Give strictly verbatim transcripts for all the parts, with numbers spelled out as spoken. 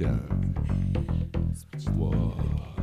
done? Whoa.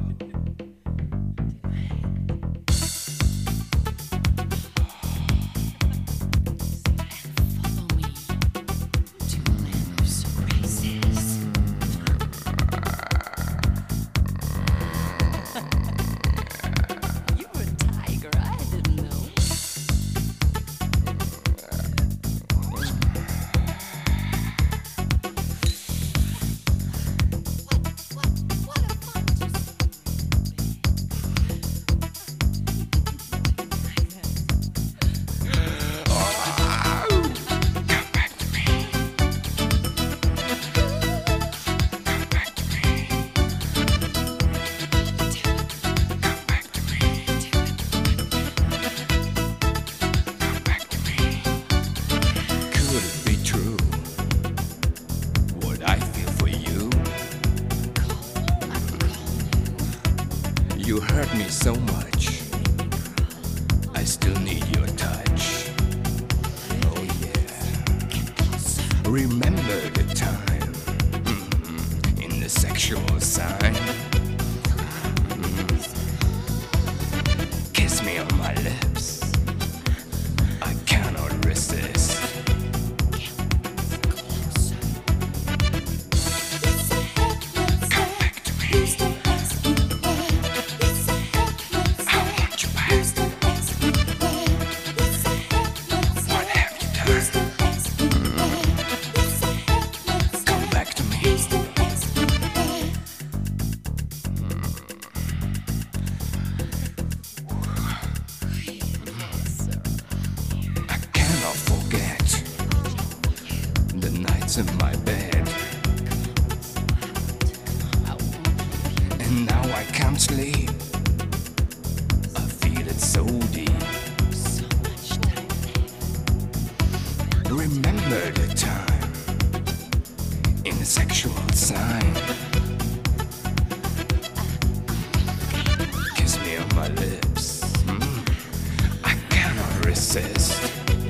You hurt me so much. I still need your touch. Oh yeah. Remember the time mm-hmm. in the sexual sign. Mm-hmm. Kiss me on my lips. I cannot resist. In my bed, and now I can't sleep. I feel it so deep. Remember the time in a sexual sign. Kiss me on my lips. Mm. I cannot resist.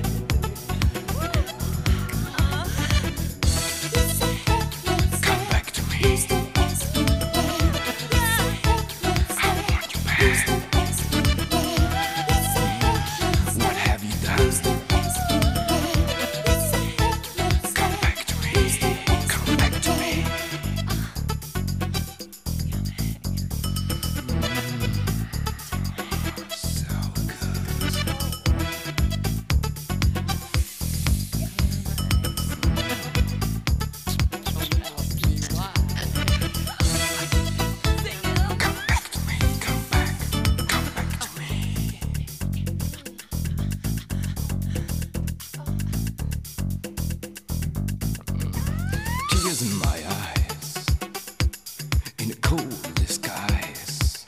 Tears in my eyes, in a cold disguise.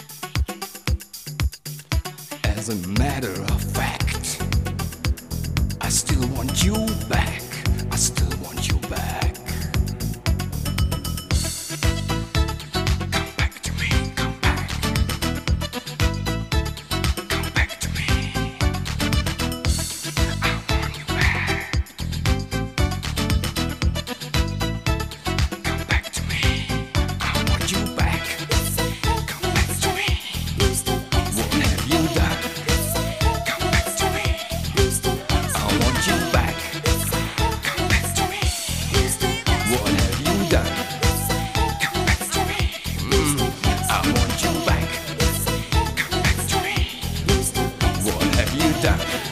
As a matter of fact, I still want you back. I still want you back. Come back to me, come back. Come back to me. I want you back. Done.